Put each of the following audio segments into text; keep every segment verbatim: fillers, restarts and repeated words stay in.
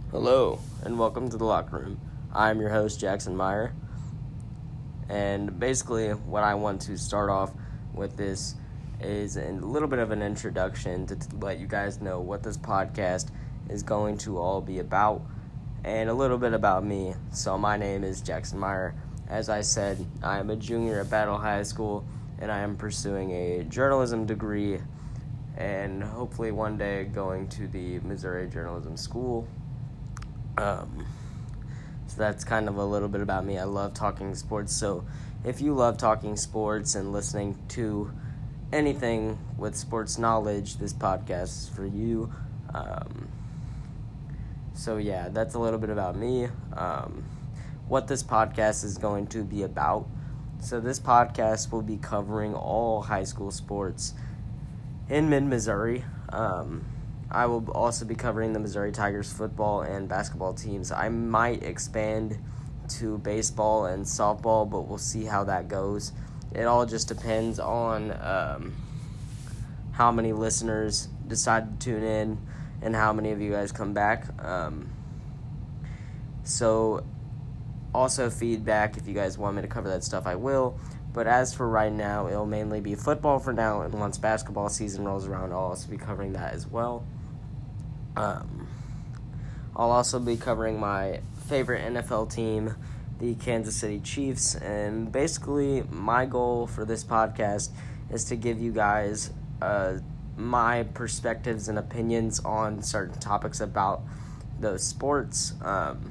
Hello, and welcome to the locker room. I'm your host, Jackson Meyer, and basically what I want to start off with this is a little bit of an introduction to, to let you guys know what this podcast is going to all be about, and a little bit about me. So my name is Jackson Meyer. As I said, I am a junior at Battle High School, and I am pursuing a journalism degree, and hopefully one day going to the Missouri Journalism School. Um, so that's kind of a little bit about me. I love talking sports, so if you love talking sports and listening to anything with sports knowledge, this podcast is for you. Um, so yeah, that's a little bit about me, um, what this podcast is going to be about. So this podcast will be covering all high school sports in mid-Missouri. Um, I will also be covering the Missouri Tigers football and basketball teams. I might expand to baseball and softball, but we'll see how that goes. It all just depends on um, how many listeners decide to tune in and how many of you guys come back. Um, so also feedback, if you guys want me to cover that stuff, I will. But as for right now, it'll mainly be football for now, and once basketball season rolls around, I'll also be covering that as well. Um, I'll also be covering my favorite N F L team, the Kansas City Chiefs, and basically my goal for this podcast is to give you guys uh, my perspectives and opinions on certain topics about those sports. Um,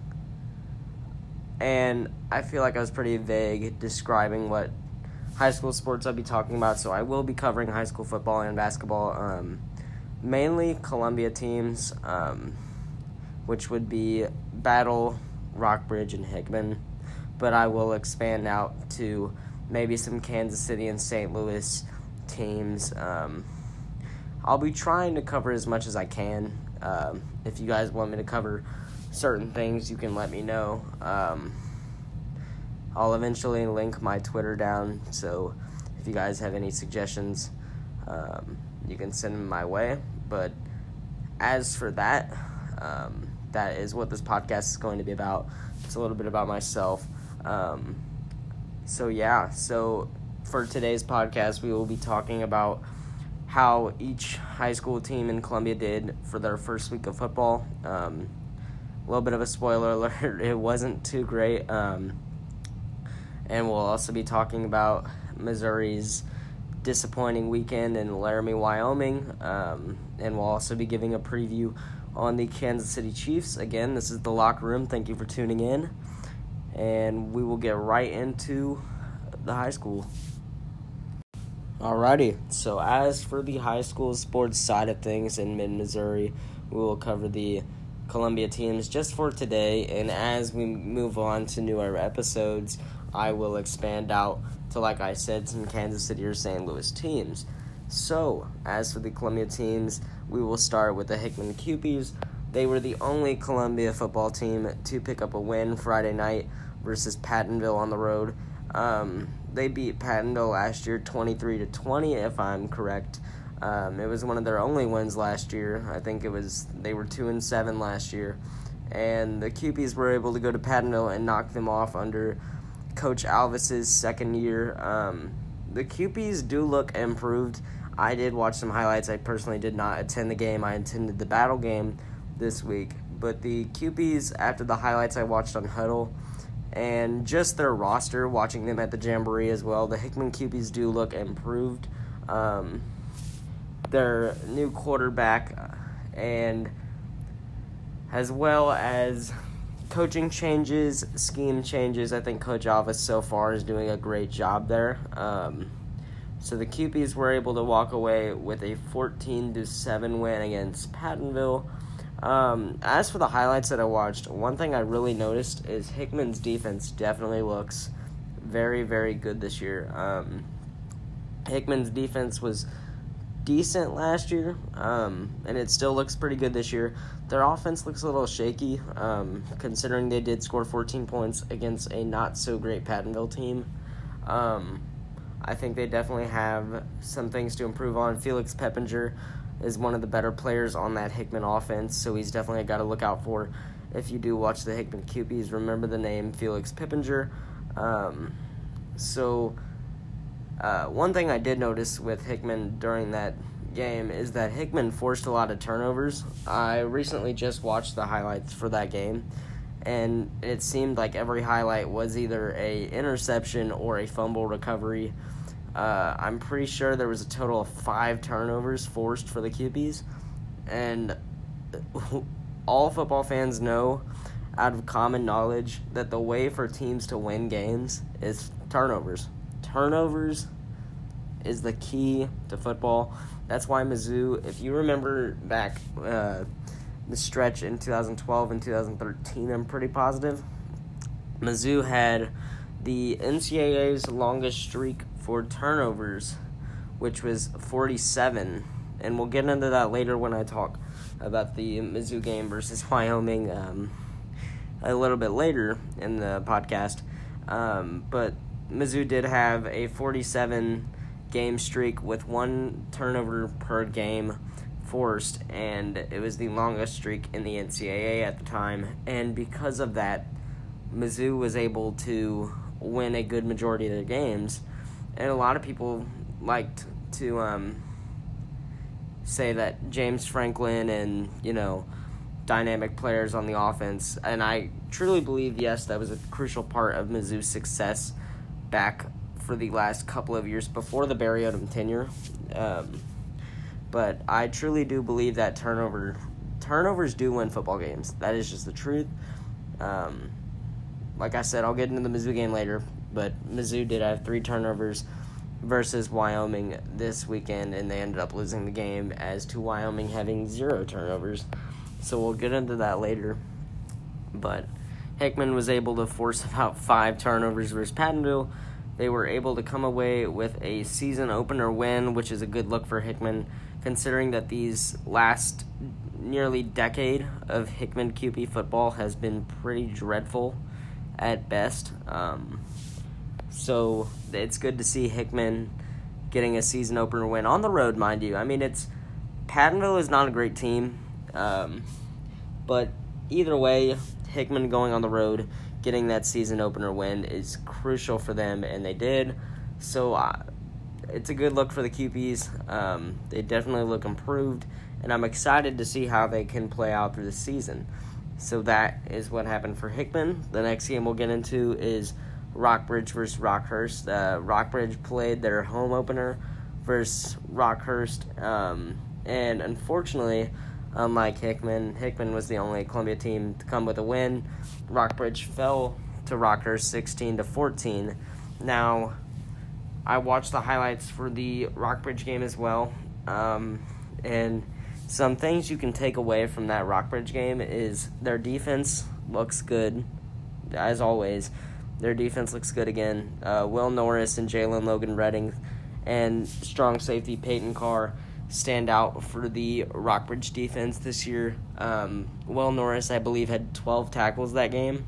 and I feel like I was pretty vague describing what high school sports I'll be talking about, so I will be covering high school football and basketball, um, mainly Columbia teams, um, which would be Battle, Rockbridge, and Hickman, but I will expand out to maybe some Kansas City and Saint Louis teams. Um, I'll be trying to cover as much as I can. Um, if you guys want me to cover certain things, you can let me know. Um, I'll eventually link my Twitter down, so if you guys have any suggestions, um, you can send them my way. But as for that, um, that is what this podcast is going to be about. It's a little bit about myself. Um, so yeah, so for today's podcast, we will be talking about how each high school team in Columbia did for their first week of football. Um, a little bit of a spoiler alert, it wasn't too great. Um, and we'll also be talking about Missouri's disappointing weekend in Laramie, Wyoming, um, and we'll also be giving a preview on the Kansas City Chiefs. Again, this is the locker room. Thank you for tuning in, and we will get right into the high school. Alrighty, so as for the high school sports side of things in mid-Missouri, we will cover the Columbia teams just for today, and as we move on to newer episodes, I will expand out to, like I said, some Kansas City or Saint Louis teams. So, as for the Columbia teams, we will start with the Hickman Cupies. They were the only Columbia football team to pick up a win Friday night versus Pattonville on the road. Um, they beat Pattonville last year twenty-three to twenty, if I'm correct. Um, it was one of their only wins last year. I think it was they were two and seven last year, and the Cupies were able to go to Pattonville and knock them off under Coach Alvis's second year. Um, the Cupies do look improved. I did watch some highlights. I personally did not attend the game. I attended the Battle game this week. But the Cupies, after the highlights I watched on Huddle, and just their roster, watching them at the Jamboree as well, the Hickman Cupies do look improved. Um, their new quarterback and as well as coaching changes, scheme changes. I think Coach Alvis so far is doing a great job there. Um, so the Cupies were able to walk away with a fourteen to seven win against Pattonville. Um, as for the highlights that I watched, one thing I really noticed is Hickman's defense definitely looks very, very good this year. Um, Hickman's defense was decent last year, um, and it still looks pretty good this year. Their offense looks a little shaky, um, considering they did score fourteen points against a not-so-great Pattonville team. Um, I think they definitely have some things to improve on. Felix Peppinger is one of the better players on that Hickman offense, so he's definitely a guy to look out for. If you do watch the Hickman Q Ps, remember the name Felix Pippinger. Um, so, uh, one thing I did notice with Hickman during that game is that Hickman forced a lot of turnovers. I recently just watched the highlights for that game, and it seemed like every highlight was either a interception or a fumble recovery. Uh, I'm pretty sure there was a total of five turnovers forced for the Q Ps, and all football fans know out of common knowledge that the way for teams to win games is turnovers. Turnovers is the key to football. That's why Mizzou, if you remember back uh, the stretch in two thousand twelve and two thousand thirteen, I'm pretty positive, Mizzou had the N C double A's longest streak for turnovers, which was forty-seven. And we'll get into that later when I talk about the Mizzou game versus Wyoming um, a little bit later in the podcast. Um, but Mizzou did have a forty-seven game streak with one turnover per game forced, and it was the longest streak in the N C double A at the time. And because of that, Mizzou was able to win a good majority of their games. And a lot of people liked to um, say that James Franklin and, you know, dynamic players on the offense. And I truly believe, yes, that was a crucial part of Mizzou's success back for the last couple of years before the Barry Odom tenure. Um, but I truly do believe that turnover turnovers do win football games. That is just the truth. Um, like I said, I'll get into the Mizzou game later, but Mizzou did have three turnovers versus Wyoming this weekend, and they ended up losing the game as to Wyoming having zero turnovers. So we'll get into that later. But Hickman was able to force about five turnovers versus Pattonville. They were able to come away with a season opener win, which is a good look for Hickman, considering that these last nearly decade of Hickman Q P football has been pretty dreadful at best. Um, so it's good to see Hickman getting a season opener win on the road, mind you. I mean, it's Pattonville is not a great team, um, but either way, Hickman going on the road, getting that season opener win is crucial for them, and they did. So uh, it's a good look for the Q Ps. Um, they definitely look improved, and I'm excited to see how they can play out through the season. So that is what happened for Hickman. The next game we'll get into is Rockbridge versus Rockhurst. Uh, Rockbridge played their home opener versus Rockhurst, um, and unfortunately, unlike Hickman, Hickman was the only Columbia team to come with a win. Rockbridge fell to Rockhurst sixteen to fourteen. Now, I watched the highlights for the Rockbridge game as well, um, and some things you can take away from that Rockbridge game is their defense looks good, as always. Their defense looks good again. Uh, Will Norris and Jalen Logan Redding and strong safety Peyton Carr stand out for the Rockbridge defense this year. Um, Will Norris, I believe, had twelve tackles that game.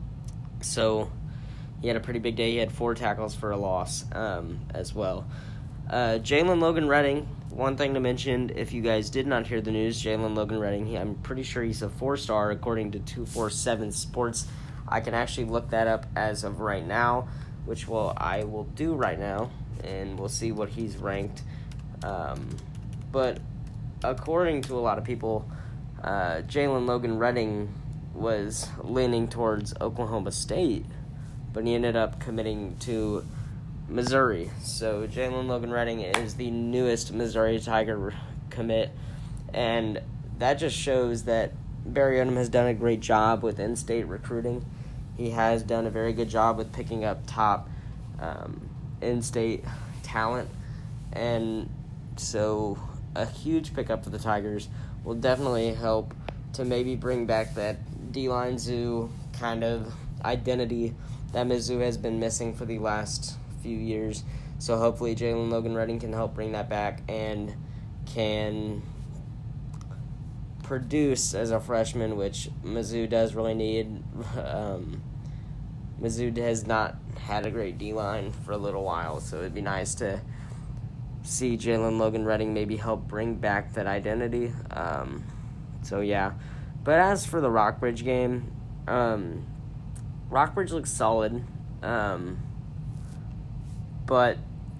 So he had a pretty big day. He had four tackles for a loss um, as well. Uh, Jalen Logan Redding, one thing to mention, if you guys did not hear the news, Jalen Logan Redding, he, I'm pretty sure he's a four-star according to two forty-seven Sports. I can actually look that up as of right now, which will I will do right now, and we'll see what he's ranked. Um, but according to a lot of people, uh, Jalen Logan Redding was leaning towards Oklahoma State, but he ended up committing to Missouri. So Jalen Logan Redding is the newest Missouri Tiger commit, and that just shows that Barry Odom has done a great job with in-state recruiting. He has done a very good job with picking up top um, in-state talent, and so a huge pickup for the Tigers will definitely help to maybe bring back that D-line zoo kind of identity that Mizzou has been missing for the last few years. So hopefully Jalen Logan Redding can help bring that back and can produce as a freshman, which Mizzou does really need. Um, Mizzou has not had a great D-line for a little while, so it'd be nice to see Jalen Logan Redding maybe help bring back that identity. Um, so, yeah. But as for the Rockbridge game, um, Rockbridge looks solid. Um, but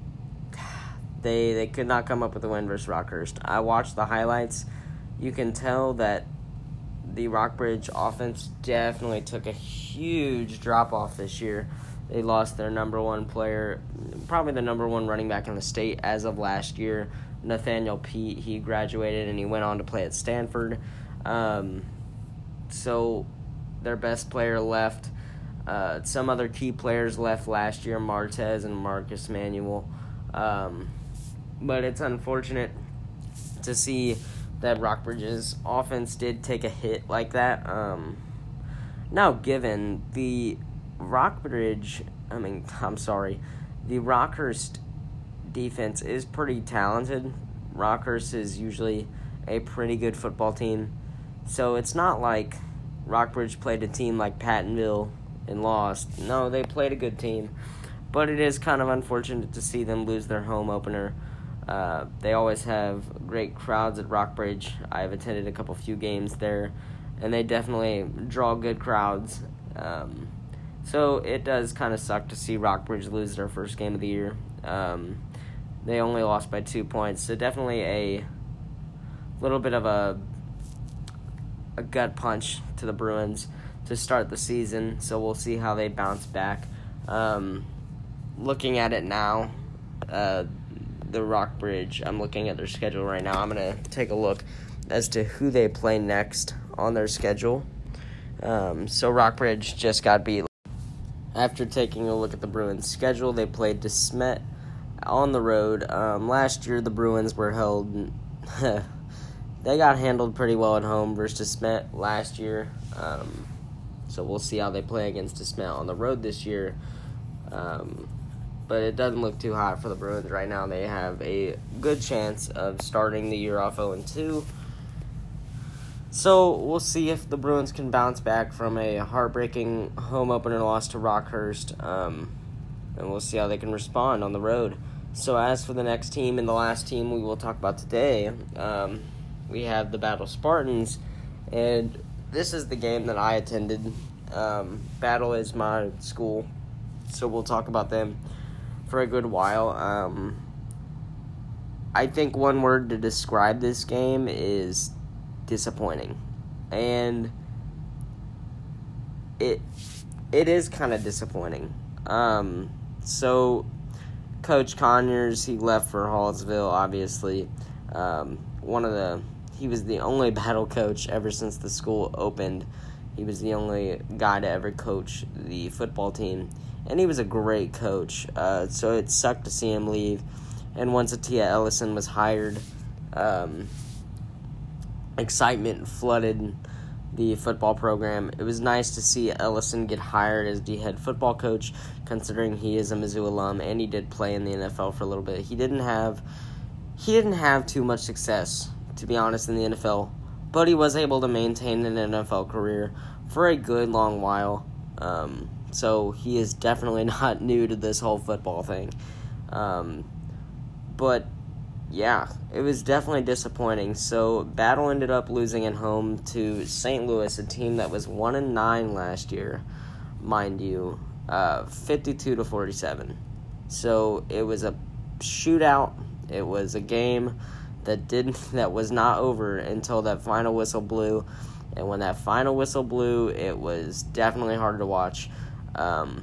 they they could not come up with a win versus Rockhurst. I watched the highlights. You can tell that the Rockbridge offense definitely took a huge drop-off this year. They lost their number one player, probably the number one running back in the state as of last year, Nathaniel Pete. He graduated and he went on to play at Stanford. Um, so their best player left. Uh, some other key players left last year, Martez and Marcus Manuel. Um, but it's unfortunate to see that Rockbridge's offense did take a hit like that. Um, now, given the Rockbridge, I mean, I'm sorry, the Rockhurst defense is pretty talented. Rockhurst is usually a pretty good football team. So it's not like Rockbridge played a team like Pattonville and lost. No, they played a good team. But it is kind of unfortunate to see them lose their home opener. Uh, they always have great crowds at Rockbridge. I've attended a couple few games there, and they definitely draw good crowds. Um, so it does kind of suck to see Rockbridge lose their first game of the year. Um, they only lost by two points, so definitely a little bit of a a gut punch to the Bruins to start the season. So we'll see how they bounce back. Um, looking at it now, uh, the Rockbridge, I'm looking at their schedule right now. I'm going to take a look as to who they play next on their schedule. Um, so Rockbridge just got beat. After taking a look at the Bruins' schedule, they played DeSmet on the road. Um, last year, the Bruins were held... they got handled pretty well at home versus DeSmet last year. Um, so we'll see how they play against DeSmet on the road this year. Um, but it doesn't look too hot for the Bruins right now. They have a good chance of starting the year off oh and two. So we'll see if the Bruins can bounce back from a heartbreaking home opener loss to Rockhurst. Um, and we'll see how they can respond on the road. So as for the next team and the last team we will talk about today, um, we have the Battle Spartans. And this is the game that I attended. Um, Battle is my school, so we'll talk about them for a good while. Um, I think one word to describe this game is disappointing. And it it is kind of disappointing. Um, so Coach Conyers, he left for Hallsville, obviously. Um, one of the he was the only Battle coach ever since the school opened. He was the only guy to ever coach the football team, and he was a great coach. Uh, so it sucked to see him leave. And once Atia Ellison was hired, um, excitement flooded the football program. It was nice to see Ellison get hired as the head football coach, considering he is a Mizzou alum and he did play in the N F L for a little bit. He didn't have he didn't have too much success, to be honest, in the N F L, but he was able to maintain an N F L career for a good long while. Um, so he is definitely not new to this whole football thing. Um, but yeah, it was definitely disappointing. So Battle ended up losing at home to Saint Louis, a team that was one and nine last year, mind you, uh, fifty-two to forty-seven. So it was a shootout. It was a game that didn't that was not over until that final whistle blew. And when that final whistle blew, it was definitely hard to watch. Um,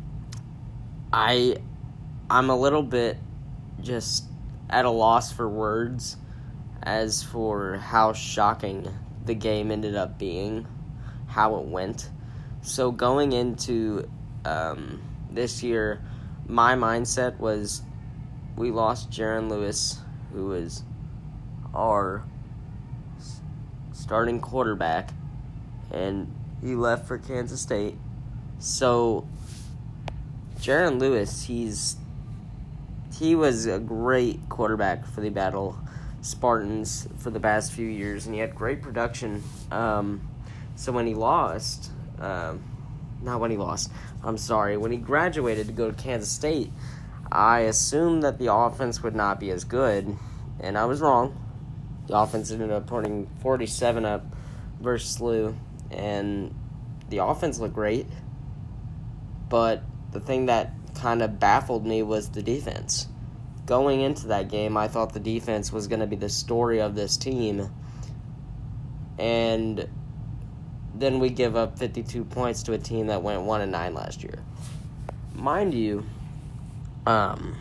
I I'm a little bit just at a loss for words as for how shocking the game ended up being, how it went. So going into um, this year, my mindset was we lost Jaron Lewis, who was our starting quarterback, and he left for Kansas State. So Jaron Lewis, he's He was a great quarterback for the Battle Spartans for the past few years, and he had great production. Um, so when he lost, um, not when he lost, I'm sorry, when he graduated to go to Kansas State, I assumed that the offense would not be as good, and I was wrong. The offense ended up putting forty-seven up versus S L U, and the offense looked great. But the thing that kind of baffled me was the defense. Going into that game, I thought the defense was going to be the story of this team, and then we give up fifty-two points to a team that went one and nine last year. Mind you, um,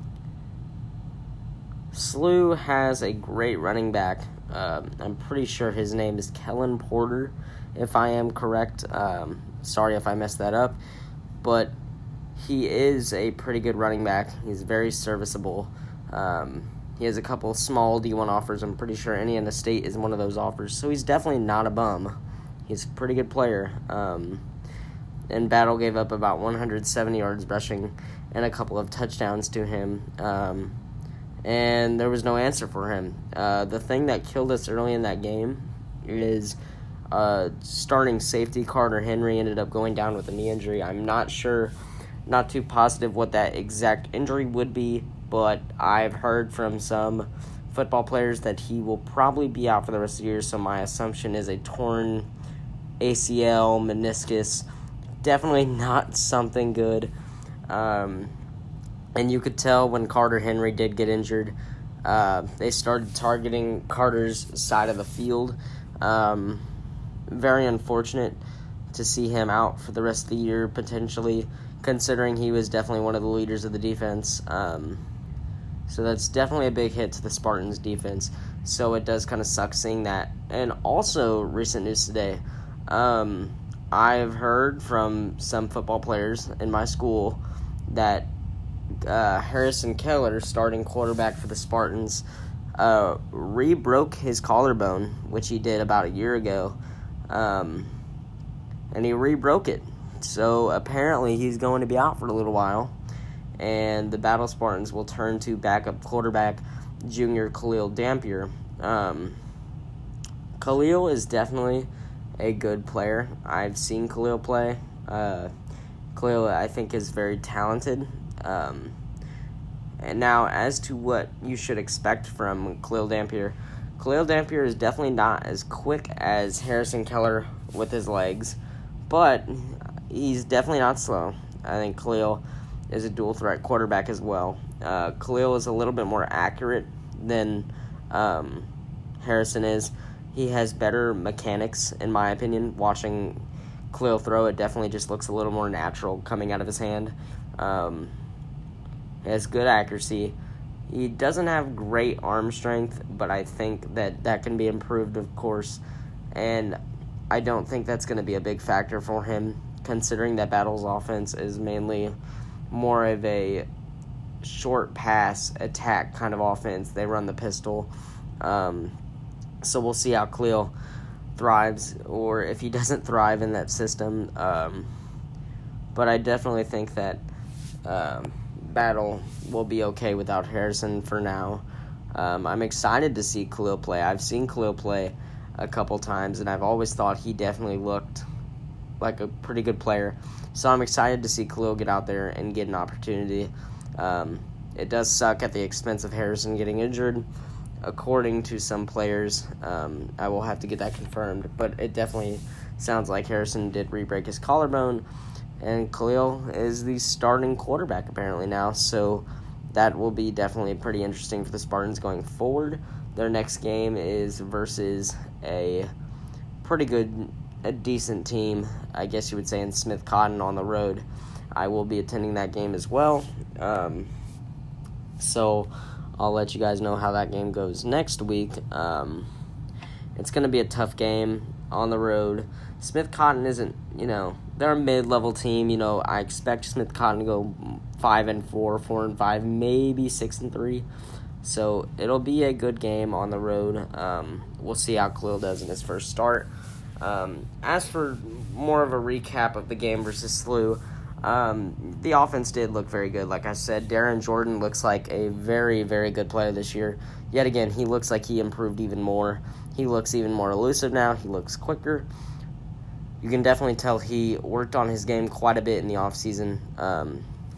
S L U has a great running back. Um, I'm pretty sure his name is Kellen Porter, if I am correct. Um, sorry if I messed that up, but he is a pretty good running back. He's very serviceable. Um, he has a couple small D one offers. I'm pretty sure Indiana State is one of those offers, so he's definitely not a bum. He's a pretty good player. Um, and Battle gave up about one hundred seventy yards rushing and a couple of touchdowns to him. Um, and there was no answer for him. Uh, the thing that killed us early in that game is uh, starting safety Carter Henry ended up going down with a knee injury. I'm not sure, not too positive what that exact injury would be, but I've heard from some football players that he will probably be out for the rest of the year, so my assumption is a torn A C L, meniscus. Definitely not something good. Um, and you could tell when Carter Henry did get injured, uh, they started targeting Carter's side of the field. Um, very unfortunate to see him out for the rest of the year, potentially, considering he was definitely one of the leaders of the defense. Um, so that's definitely a big hit to the Spartans' defense. So it does kind of suck seeing that. And also, recent news today, um, I've heard from some football players in my school that uh, Harrison Keller, starting quarterback for the Spartans, uh, re-broke his collarbone, which he did about a year ago, um, and he re-broke it. So apparently he's going to be out for a little while, and the Battle Spartans will turn to backup quarterback junior Khalil Dampier. Um, Khalil is definitely a good player. I've seen Khalil play. Uh, Khalil, I think, is very talented. Um, and now, as to what you should expect from Khalil Dampier, Khalil Dampier is definitely not as quick as Harrison Keller with his legs, but he's definitely not slow. I think Khalil is a dual-threat quarterback as well. Uh, Khalil is a little bit more accurate than um, Harrison is. He has better mechanics, in my opinion. Watching Khalil throw, it definitely just looks a little more natural coming out of his hand. Um, he has good accuracy. He doesn't have great arm strength, but I think that that can be improved, of course. And I don't think that's going to be a big factor for him, considering that Battle's offense is mainly more of a short pass attack kind of offense. They run the pistol. Um, so we'll see how Khalil thrives, or if he doesn't thrive in that system. Um, but I definitely think that um, Battle will be okay without Harrison for now. Um, I'm excited to see Khalil play. I've seen Khalil play a couple times, and I've always thought he definitely looked like a pretty good player. So I'm excited to see Khalil get out there and get an opportunity. Um, it does suck at the expense of Harrison getting injured, according to some players. um, I will have to get that confirmed, but it definitely sounds like Harrison did re-break his collarbone, and Khalil is the starting quarterback apparently now, so that will be definitely pretty interesting for the Spartans going forward. Their next game is versus a pretty good, a decent team, I guess you would say, in Smith Cotton on the road. I will be attending that game as well, um, so I'll let you guys know how that game goes next week. Um, it's going to be a tough game on the road. Smith Cotton isn't, you know, they're a mid-level team. You know, I expect Smith Cotton to go five and four, four and five, maybe six and three. So it'll be a good game on the road. Um, we'll see how Khalil does in his first start. Um, as for more of a recap of the game versus S L U, Um, the offense did look very good. Like I said, Darren Jordan looks like a very, very good player this year. Yet again, he looks like he improved even more. He looks even more elusive now. He looks quicker. You can definitely tell he worked on his game quite a bit in the offseason. Um, he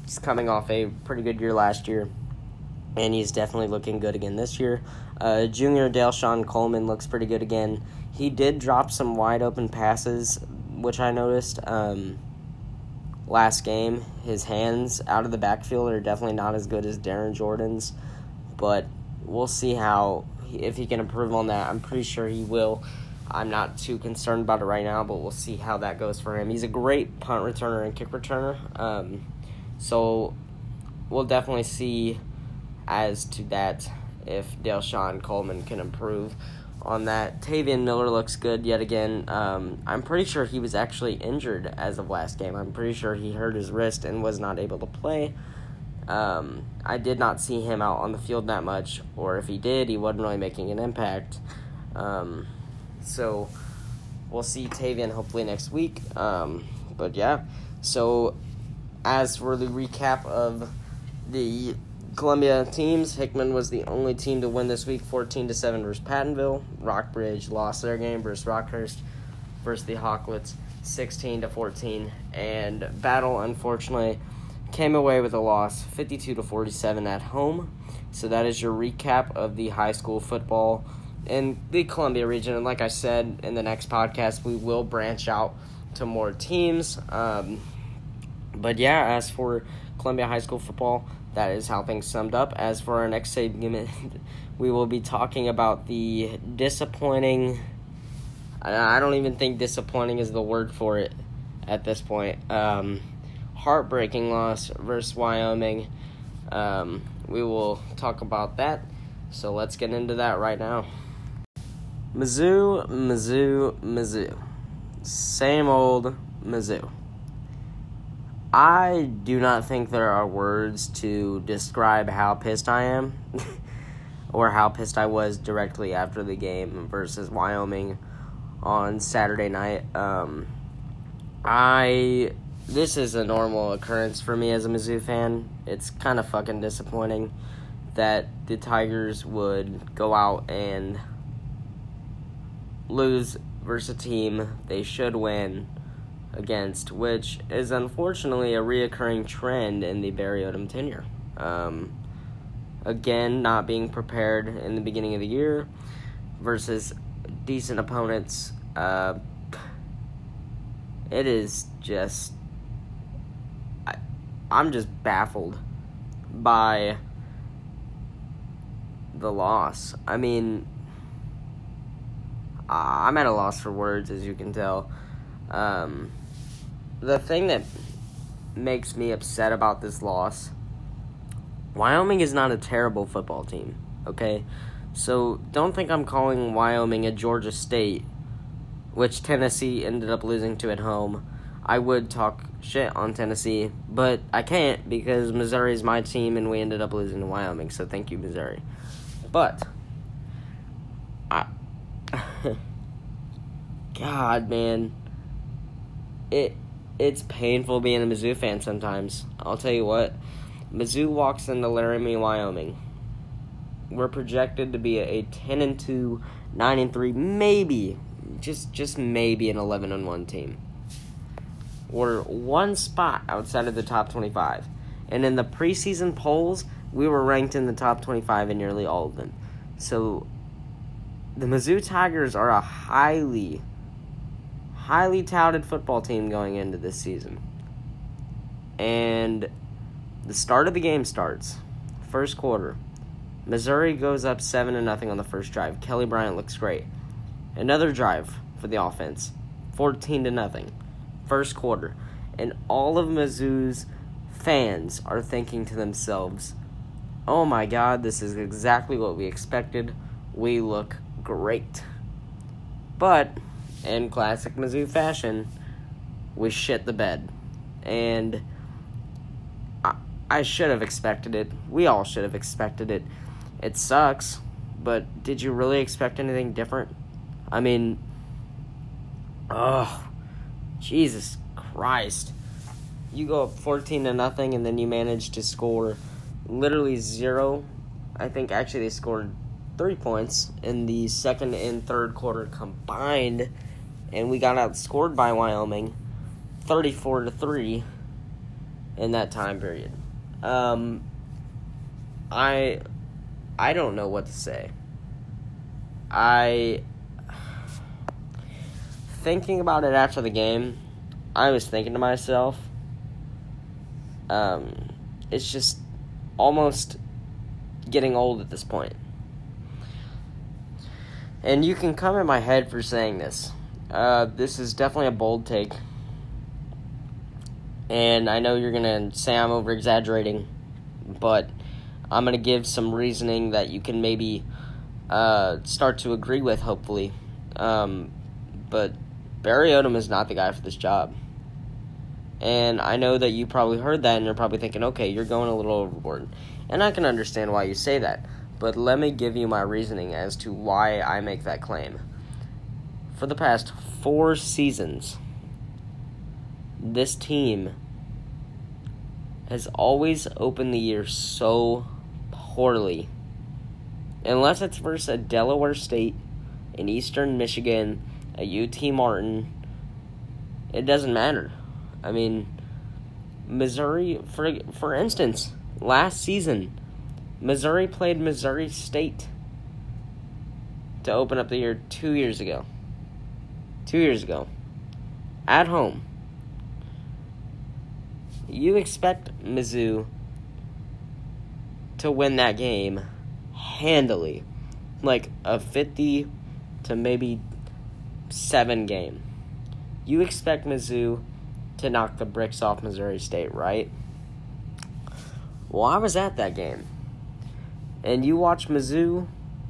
He's coming off a pretty good year last year, and he's definitely looking good again this year. Uh, junior Delshawn Coleman looks pretty good again. He did drop some wide open passes, which I noticed um, last game. His hands out of the backfield are definitely not as good as Darren Jordan's, but we'll see how if he can improve on that. I'm pretty sure he will. I'm not too concerned about it right now, but we'll see how that goes for him. He's a great punt returner and kick returner, um, so we'll definitely see as to that if Delshawn Coleman can improve on that. Tavian Miller looks good yet again. Um, I'm pretty sure he was actually injured as of last game. I'm pretty sure he hurt his wrist and was not able to play. Um, I did not see him out on the field that much, or if he did, he wasn't really making an impact. Um, so we'll see Tavian hopefully next week. Um, but yeah, so as for the recap of the Columbia teams, Hickman was the only team to win this week, fourteen to seven versus Pattonville. Rockbridge lost their game versus Rockhurst versus the Hawklets, sixteen to fourteen. And Battle, unfortunately, came away with a loss, fifty-two to forty-seven at home. So that is your recap of the high school football in the Columbia region. And like I said, in the next podcast, we will branch out to more teams. Um, but yeah, as for Columbia high school football, that is how things summed up. As for our next segment, we will be talking about the disappointing, I don't even think disappointing is the word for it at this point, um, heartbreaking loss versus Wyoming. Um, we will talk about that, so let's get into that right now. Mizzou, Mizzou, Mizzou. Same old Mizzou. I do not think there are words to describe how pissed I am or how pissed I was directly after the game versus Wyoming on Saturday night. Um, I this is a normal occurrence for me as a Mizzou fan. It's kind of fucking disappointing that the Tigers would go out and lose versus a team they should win against, which is unfortunately a reoccurring trend in the Barry Odom tenure. Um, again, not being prepared in the beginning of the year versus decent opponents. Uh, it is just... I, I'm just baffled by the loss. I mean, I'm at a loss for words, as you can tell. Um... The thing that makes me upset about this loss, Wyoming is not a terrible football team, okay? So don't think I'm calling Wyoming a Georgia State, which Tennessee ended up losing to at home. I would talk shit on Tennessee, but I can't because Missouri is my team and we ended up losing to Wyoming, so thank you, Missouri. But, I, God, man, it... It's painful being a Mizzou fan sometimes. I'll tell you what. Mizzou walks into Laramie, Wyoming. We're projected to be a ten and two, nine and three, maybe, just just maybe an eleven and one team. We're one spot outside of the top twenty-five. And in the preseason polls, we were ranked in the top twenty-five in nearly all of them. So the Mizzou Tigers are a highly highly touted football team going into this season. And the start of the game starts. First quarter. Missouri goes up seven to nothing on the first drive. Kelly Bryant looks great. Another drive for the offense. fourteen to nothing. First quarter. And all of Mizzou's fans are thinking to themselves, oh my God, this is exactly what we expected. We look great. But in classic Mizzou fashion, we shit the bed. And I, I should have expected it. We all should have expected it. It sucks, but did you really expect anything different? I mean, oh, Jesus Christ. You go up fourteen to nothing and then you manage to score literally zero. I think actually they scored three points in the second and third quarter combined. And we got outscored by Wyoming, thirty-four to three. in that time period. Um, I, I don't know what to say. I, thinking about it after the game, I was thinking to myself, um, it's just almost getting old at this point. And you can come at my head for saying this. Uh, this is definitely a bold take. And I know you're going to say I'm over-exaggerating, but I'm going to give some reasoning that you can maybe uh, start to agree with, hopefully. Um, but Barry Odom is not the guy for this job. And I know that you probably heard that, and you're probably thinking, okay, you're going a little overboard. And I can understand why you say that. But let me give you my reasoning as to why I make that claim. For the past four seasons, this team has always opened the year so poorly. Unless it's versus a Delaware State, an Eastern Michigan, a U T Martin, it doesn't matter. I mean, Missouri, for for instance, last season, Missouri played Missouri State to open up the year two years ago. Two years ago. At home. You expect Mizzou to win that game handily. Like a fifty to maybe seven game. You expect Mizzou to knock the bricks off Missouri State, right? Well, I was at that game. And you watch Mizzou,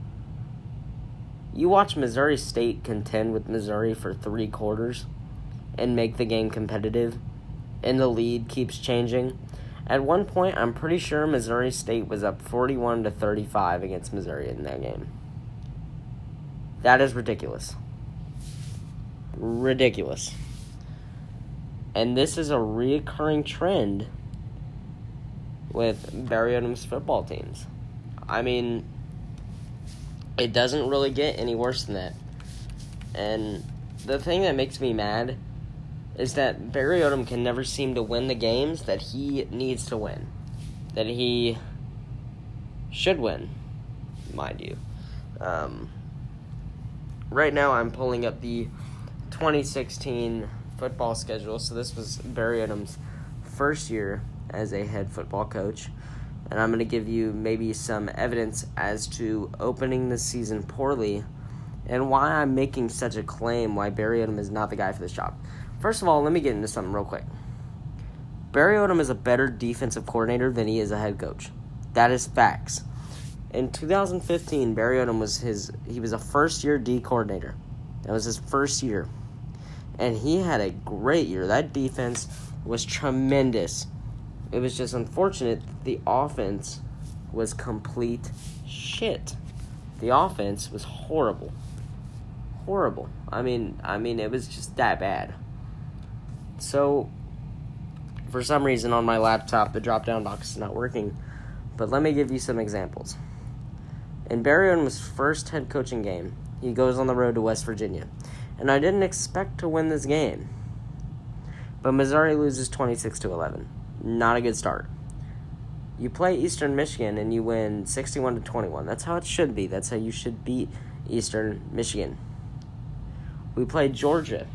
you watch Missouri State contend with Missouri for three quarters and make the game competitive, and the lead keeps changing. At one point, I'm pretty sure Missouri State was up forty-one to thirty-five against Missouri in that game. That is ridiculous. Ridiculous. And this is a reoccurring trend with Barry Odom's football teams. I mean, it doesn't really get any worse than that. And the thing that makes me mad is that Barry Odom can never seem to win the games that he needs to win. That he should win, mind you. Um, right now I'm pulling up the twenty sixteen football schedule. So this was Barry Odom's first year as a head football coach. And I'm going to give you maybe some evidence as to opening the season poorly and why I'm making such a claim why Barry Odom is not the guy for this job. First of all, let me get into something real quick. Barry Odom is a better defensive coordinator than he is a head coach. That is facts. In two thousand fifteen, Barry Odom was his he was a first-year D coordinator. That was his first year. And he had a great year. That defense was tremendous. It was just unfortunate that the offense was complete shit. The offense was horrible. Horrible. I mean, I mean, it was just that bad. So, for some reason on my laptop, the drop-down box is not working. But let me give you some examples. In Barry Odom's first head coaching game, he goes on the road to West Virginia. And I didn't expect to win this game. But Missouri loses twenty-six to eleven. Not a good start. You play Eastern Michigan and you win sixty-one to twenty-one. That's how it should be. That's how you should beat Eastern Michigan. We played Georgia.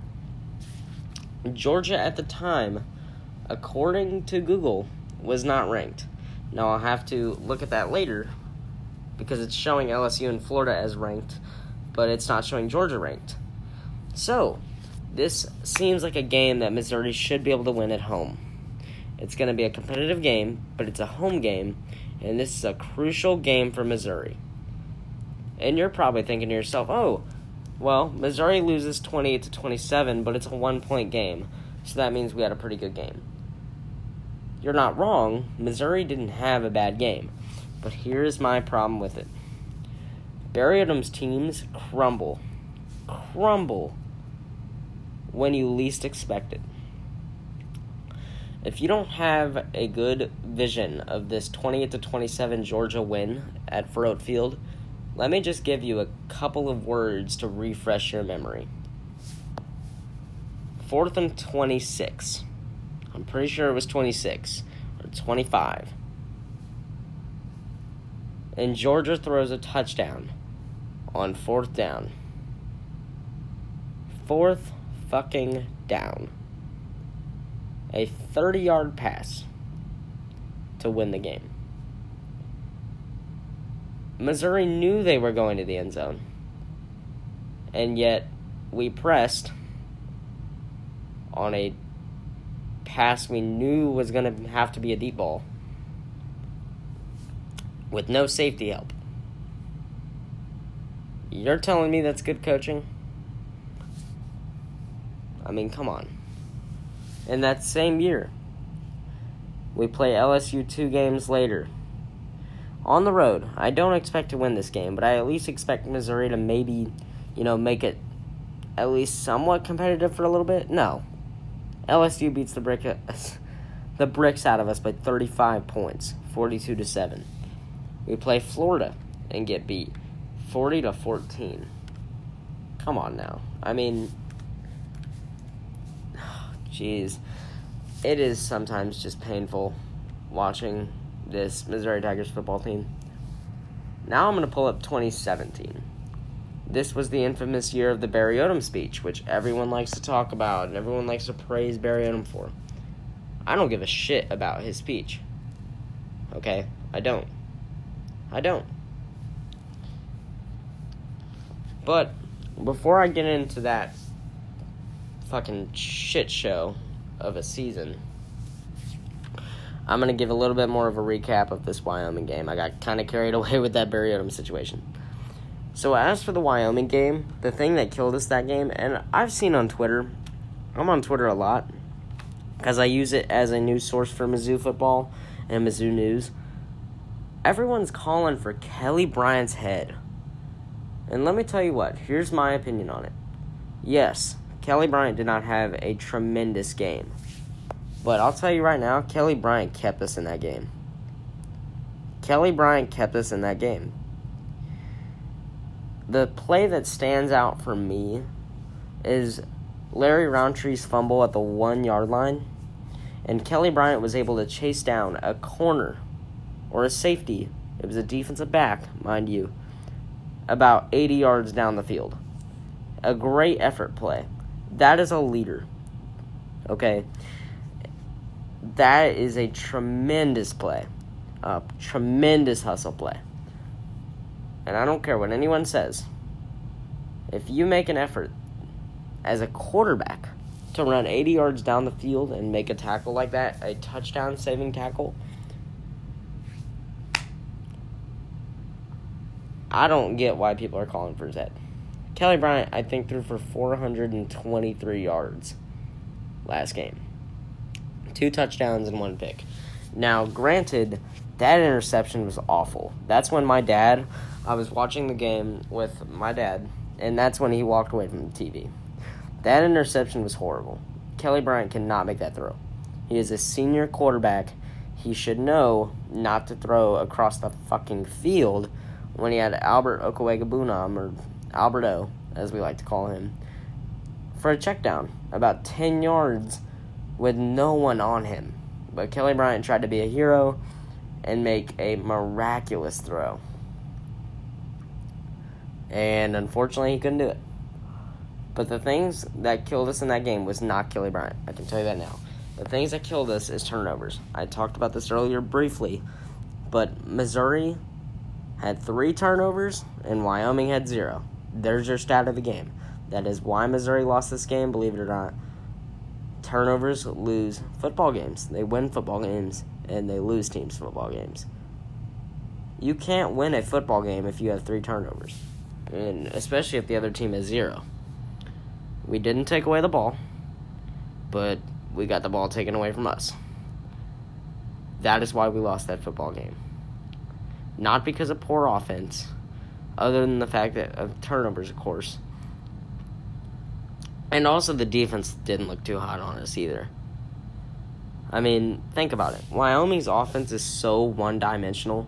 Georgia at the time, according to Google, was not ranked. Now I'll have to look at that later because it's showing L S U and Florida as ranked, but it's not showing Georgia ranked. So, this seems like a game that Missouri should be able to win at home. It's going to be a competitive game, but it's a home game, and this is a crucial game for Missouri. And you're probably thinking to yourself, oh, well, Missouri loses twenty-eight to twenty-seven, but it's a one-point game, so that means we had a pretty good game. You're not wrong. Missouri didn't have a bad game, but here's my problem with it. Barry Odom's teams crumble. Crumble when you least expect it. If you don't have a good vision of this twenty-eight to twenty-seven Georgia win at Faurot Field, let me just give you a couple of words to refresh your memory. Fourth and twenty-six. I'm pretty sure it was twenty-six or twenty-five. And Georgia throws a touchdown on fourth down. Fourth fucking down. A thirty-yard pass to win the game. Missouri knew they were going to the end zone. And yet, we pressed on a pass we knew was going to have to be a deep ball with no safety help. You're telling me that's good coaching? I mean, come on. In that same year, we play L S U two games later. On the road, I don't expect to win this game, but I at least expect Missouri to maybe, you know, make it at least somewhat competitive for a little bit. No. L S U beats the brick, the bricks out of us by thirty-five points, forty-two to seven. We play Florida and get beat, forty to fourteen. Come on now. I mean, jeez, it is sometimes just painful watching this Missouri Tigers football team. Now I'm going to pull up twenty seventeen. This was the infamous year of the Barry Odom speech, which everyone likes to talk about and everyone likes to praise Barry Odom for. I don't give a shit about his speech. Okay? I don't. I don't. But before I get into that fucking shit show of a season, I'm going to give a little bit more of a recap of this Wyoming game. I got kind of carried away with that Barry Odom situation. So as for the Wyoming game, the thing that killed us that game, and I've seen on Twitter, I'm on Twitter a lot, because I use it as a news source for Mizzou football and Mizzou news. Everyone's calling for Kelly Bryant's head. And let me tell you what, here's my opinion on it. Yes, Kelly Bryant did not have a tremendous game. But I'll tell you right now, Kelly Bryant kept us in that game. Kelly Bryant kept us in that game. The play that stands out for me is Larry Rountree's fumble at the one-yard line, and Kelly Bryant was able to chase down a corner or a safety. It was a defensive back, mind you, about eighty yards down the field. A great effort play. That is a leader. Okay? That is a tremendous play. A tremendous hustle play. And I don't care what anyone says. If you make an effort as a quarterback to run eighty yards down the field and make a tackle like that, a touchdown-saving tackle, I don't get why people are calling for his head. Kelly Bryant, I think, threw for four hundred twenty-three yards last game. Two touchdowns and one pick. Now, granted, that interception was awful. That's when my dad, I was watching the game with my dad, and that's when he walked away from the T V. That interception was horrible. Kelly Bryant cannot make that throw. He is a senior quarterback. He should know not to throw across the fucking field when he had Albert Okwuegbunam, or Alberto, as we like to call him, for a check down, about ten yards with no one on him. But Kelly Bryant tried to be a hero and make a miraculous throw. And unfortunately, he couldn't do it. But the things that killed us in that game was not Kelly Bryant. I can tell you that now. The things that killed us is turnovers. I talked about this earlier briefly, but Missouri had three turnovers and Wyoming had zero. There's your stat of the game. That is why Missouri lost this game, believe it or not. Turnovers lose football games. They win football games, and they lose teams' football games. You can't win a football game if you have three turnovers, and especially if the other team has zero. We didn't take away the ball, but we got the ball taken away from us. That is why we lost that football game. Not because of poor offense, other than the fact that of turnovers, of course. And also the defense didn't look too hot on us either. I mean, think about it. Wyoming's offense is so one-dimensional.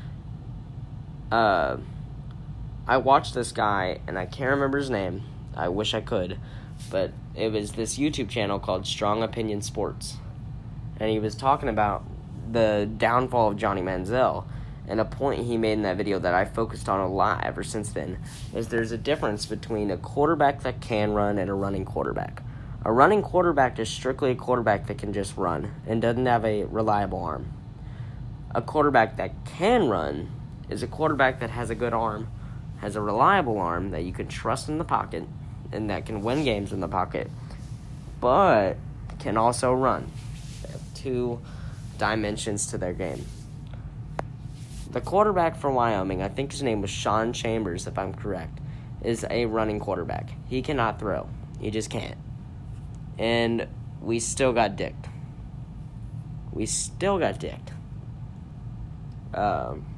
Uh, I watched this guy, and I can't remember his name. I wish I could. But it was this YouTube channel called Strong Opinion Sports. and he was talking about the downfall of Johnny Manziel. And a point he made in that video that I focused on a lot ever since then is there's a difference between a quarterback that can run and a running quarterback. A running quarterback is strictly a quarterback that can just run and doesn't have a reliable arm. A quarterback that can run is a quarterback that has a good arm, has a reliable arm that you can trust in the pocket, and that can win games in the pocket, but can also run. They have two dimensions to their game. The quarterback for Wyoming, I think his name was Sean Chambers, if I'm correct, is a running quarterback. He cannot throw. He just can't. And we still got dicked. We still got dicked. Um,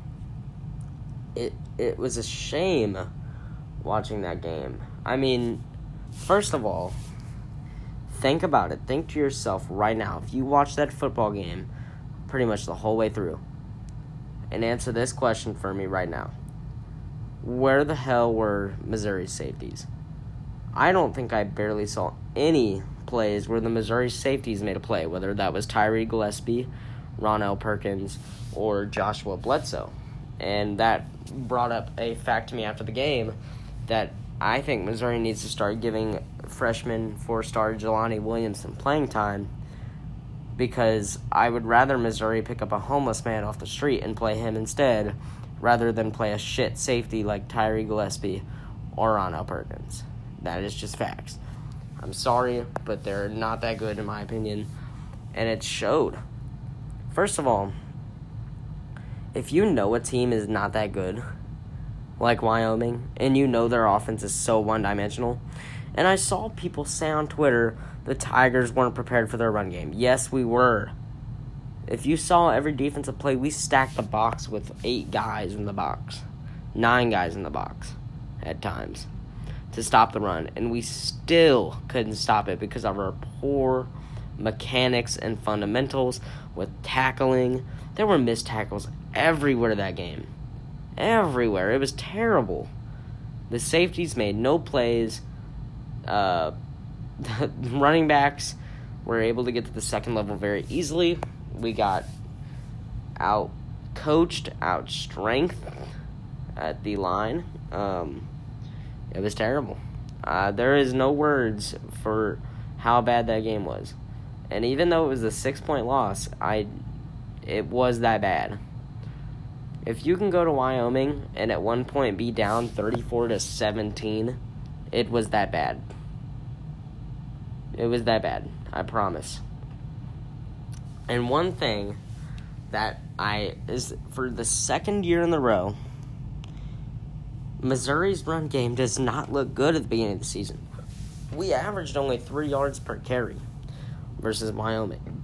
it it was a shame watching that game. I mean, first of all, think about it. Think to yourself right now, if you watch that football game pretty much the whole way through, and answer this question for me right now. Where the hell were Missouri's safeties? I don't think I barely saw any plays where the Missouri safeties made a play, whether that was Tyree Gillespie, Ronell Perkins, or Joshua Bledsoe. And that brought up a fact to me after the game that I think Missouri needs to start giving freshman four-star Jelani Williamson playing time, because I would rather Missouri pick up a homeless man off the street and play him instead, rather than play a shit safety like Tyree Gillespie or Ronell Perkins. That is just facts. I'm sorry, but they're not that good in my opinion, and it showed. First of all, if you know a team is not that good, like Wyoming, and you know their offense is so one-dimensional, and I saw people say on Twitter the Tigers weren't prepared for their run game. Yes, we were. If you saw every defensive play, we stacked the box with eight guys in the box. Nine guys in the box at times to stop the run. And we still couldn't stop it because of our poor mechanics and fundamentals with tackling. There were missed tackles everywhere that game. Everywhere. It was terrible. The safeties made no plays. Uh... The running backs were able to get to the second level very easily. We got out-coached, out-strengthed at the line. Um, it was terrible. Uh, there is no words for how bad that game was. And even though it was a six-point loss, I it was that bad. If you can go to Wyoming and at one point be down thirty-four to seventeen, it was that bad. It was that bad, I promise. And one thing that I is for the second year in a row, Missouri's run game does not look good at the beginning of the season. We averaged only three yards per carry versus Wyoming.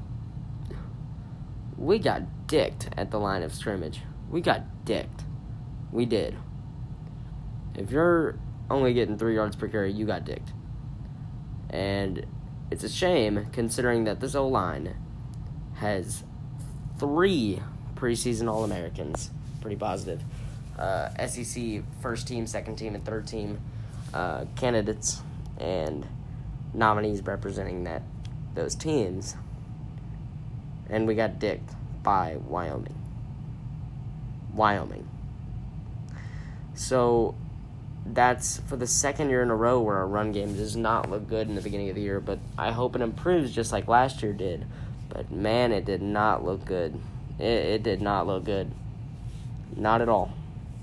We got dicked at the line of scrimmage. We got dicked. We did. If you're only getting three yards per carry, you got dicked. And it's a shame, considering that this O-line has three preseason All-Americans, pretty positive, uh, S E C first team, second team, and third team uh, candidates and nominees representing that those teams, and we got dicked by Wyoming. Wyoming. So that's for the second year in a row where our run game does not look good in the beginning of the year, but I hope it improves just like last year did. But, man, it did not look good. It, it did not look good. Not at all.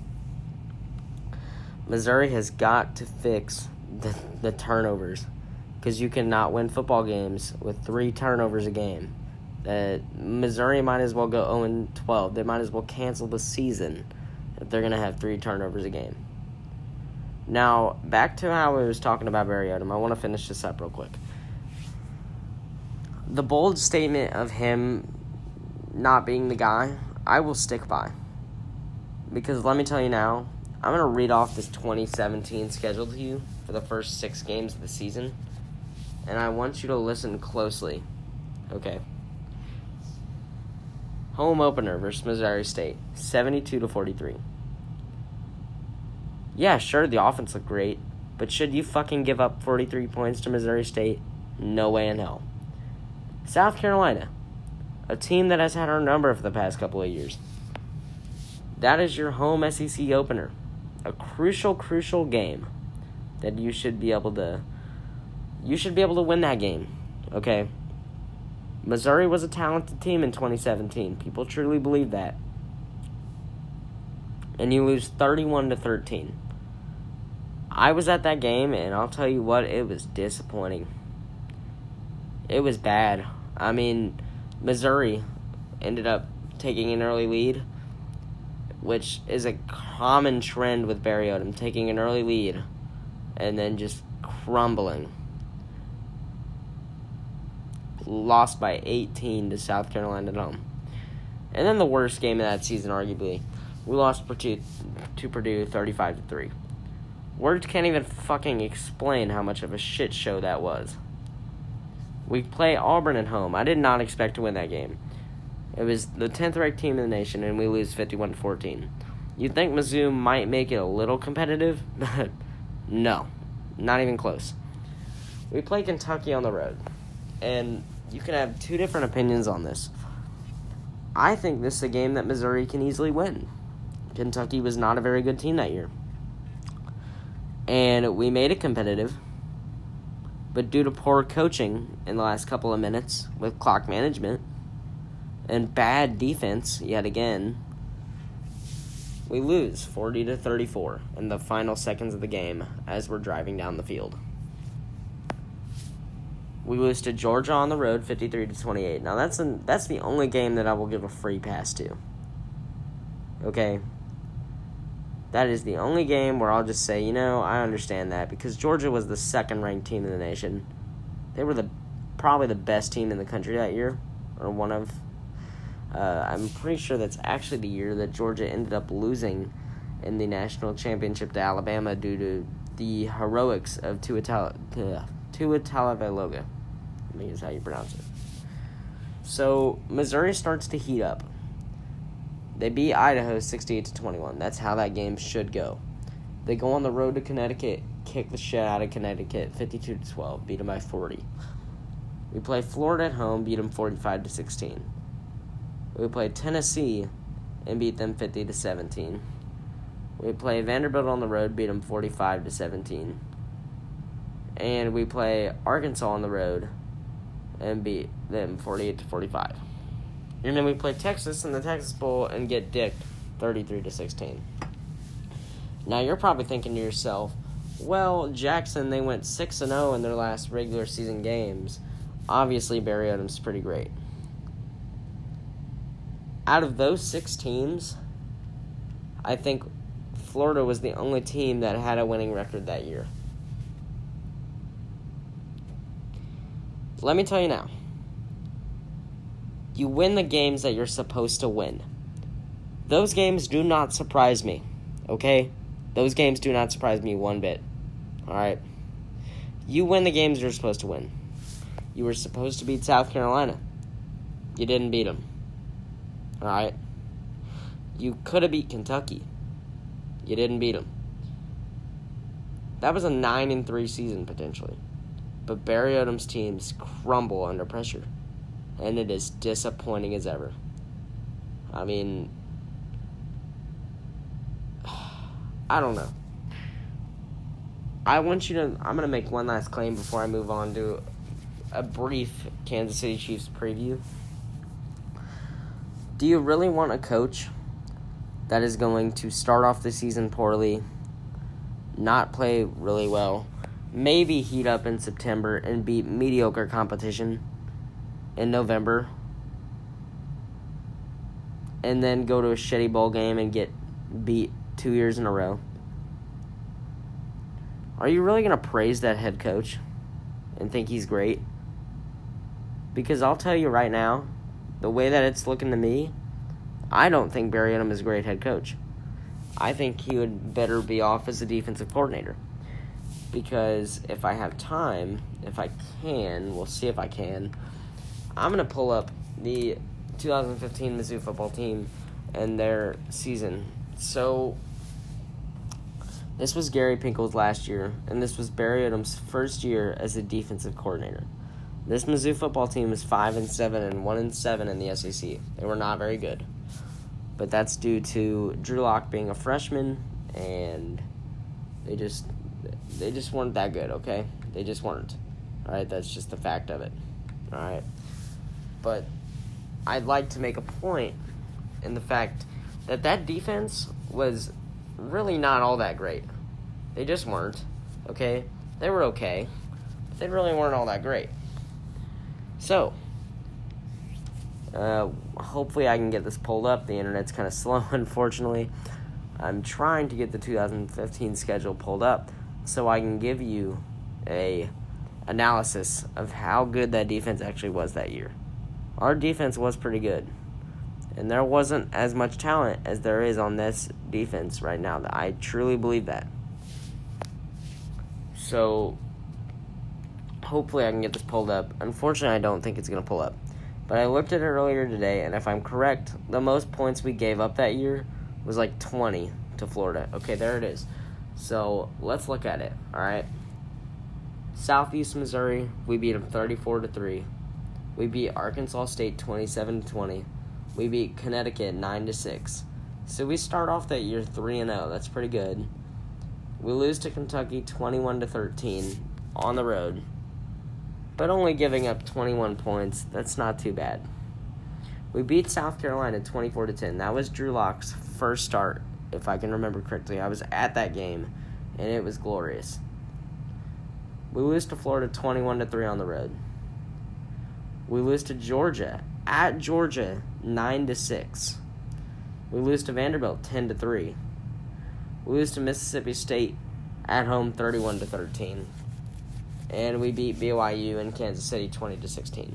Missouri has got to fix the, the turnovers, because you cannot win football games with three turnovers a game. Uh, Missouri might as well go oh and twelve. They might as well cancel the season if they're going to have three turnovers a game. Now, back to how I was talking about Barry Odom. I want to finish this up real quick. The bold statement of him not being the guy, I will stick by. Because let me tell you now, I'm going to read off this twenty seventeen schedule to you for the first six games of the season. And I want you to listen closely. Okay. Home opener versus Missouri State, seventy-two to forty-three. Yeah, sure, the offense looked great, but should you fucking give up forty-three points to Missouri State? No way in hell. South Carolina, a team that has had our number for the past couple of years. That is your home S E C opener. A crucial, crucial game that you should be able to you should be able to win that game. Okay? Missouri was a talented team in twenty seventeen. People truly believe that. And you lose thirty-one to thirteen. I was at that game, and I'll tell you what, it was disappointing. It was bad. I mean, Missouri ended up taking an early lead, which is a common trend with Barry Odom, taking an early lead and then just crumbling. Lost by eighteen to South Carolina at home. And then the worst game of that season, arguably, we lost to Purdue thirty-five to three. Words can't even fucking explain how much of a shit show that was. We play Auburn at home. I did not expect to win that game. It was the tenth ranked team in the nation, and we lose fifty-one to fourteen. You'd think Mizzou might make it a little competitive, but no, not even close. We play Kentucky on the road, and you can have two different opinions on this. I think this is a game that Missouri can easily win. Kentucky was not a very good team that year. And we made it competitive, but due to poor coaching in the last couple of minutes with clock management and bad defense yet again, we lose forty to thirty-four in the final seconds of the game as we're driving down the field. We lose to Georgia on the road fifty-three to twenty-eight. Now that's an, that's the only game that I will give a free pass to. Okay? That is the only game where I'll just say, you know, I understand that, because Georgia was the second-ranked team in the nation. They were the probably the best team in the country that year, or one of. Uh, I'm pretty sure that's actually the year that Georgia ended up losing in the national championship to Alabama due to the heroics of Tua Tal- uh, Tua Tagovailoa. I think is how you pronounce it. So Missouri starts to heat up. They beat Idaho sixty-eight to twenty-one. That's how that game should go. They go on the road to Connecticut, kick the shit out of Connecticut, fifty-two to twelve, beat them by forty. We play Florida at home, beat them forty-five to sixteen. We play Tennessee and beat them fifty to seventeen. We play Vanderbilt on the road, beat them forty-five to seventeen. And we play Arkansas on the road and beat them forty-eight to forty-five. And then we play Texas in the Texas Bowl and get dicked thirty-three to sixteen. Now you're probably thinking to yourself, well, Jackson, they went six and oh in their last regular season games. Obviously, Barry Odom's pretty great. Out of those six teams, I think Florida was the only team that had a winning record that year. Let me tell you now. You win the games that you're supposed to win. Those games do not surprise me, okay? Those games do not surprise me one bit, all right? You win the games you're supposed to win. You were supposed to beat South Carolina. You didn't beat them, all right? You could have beat Kentucky. You didn't beat them. That was a nine and three season, potentially. But Barry Odom's teams crumble under pressure. And it is disappointing as ever. I mean, I don't know. I want you to, I'm going to make one last claim before I move on to a brief Kansas City Chiefs preview. Do you really want a coach that is going to start off the season poorly, not play really well, maybe heat up in September and beat mediocre competition in November, and then go to a shitty bowl game and get beat two years in a row? Are you really going to praise that head coach and think he's great? Because I'll tell you right now, the way that it's looking to me, I don't think Barry Odom is a great head coach. I think he would better be off as a defensive coordinator. Because if I have time, if I can, we'll see if I can, I'm going to pull up the two thousand fifteen Mizzou football team and their season. So, this was Gary Pinkel's last year, and this was Barry Odom's first year as a defensive coordinator. This Mizzou football team is five and seven and one and seven in the S E C. They were not very good, but that's due to Drew Lock being a freshman, and they just they just weren't that good. Okay, they just weren't. All right, that's just the fact of it. All right, but I'd like to make a point in the fact that that defense was really not all that great. They just weren't. Okay, they were okay, but they really weren't all that great. So, uh, hopefully I can get this pulled up. The internet's kind of slow, unfortunately. I'm trying to get the two thousand fifteen schedule pulled up so I can give you a analysis of how good that defense actually was that year. Our defense was pretty good, and there wasn't as much talent as there is on this defense right now. I truly believe that. So, hopefully I can get this pulled up. Unfortunately, I don't think it's going to pull up. But I looked at it earlier today, and if I'm correct, the most points we gave up that year was like twenty to Florida. Okay, there it is. So, let's look at it, all right? Southeast Missouri, we beat them thirty-four to three. We beat Arkansas State twenty-seven to twenty. We beat Connecticut nine to six. So, we start off that year three and oh. That's pretty good. We lose to Kentucky twenty-one to thirteen on the road. But only giving up twenty-one points, that's not too bad. We beat South Carolina twenty-four to ten. That was Drew Lock's first start, if I can remember correctly. I was at that game, and it was glorious. We lose to Florida twenty-one to three on the road. We lose to Georgia at Georgia nine to six. We lose to Vanderbilt ten to three. We lose to Mississippi State at home thirty-one to thirteen. And we beat B Y U in Kansas City twenty to sixteen.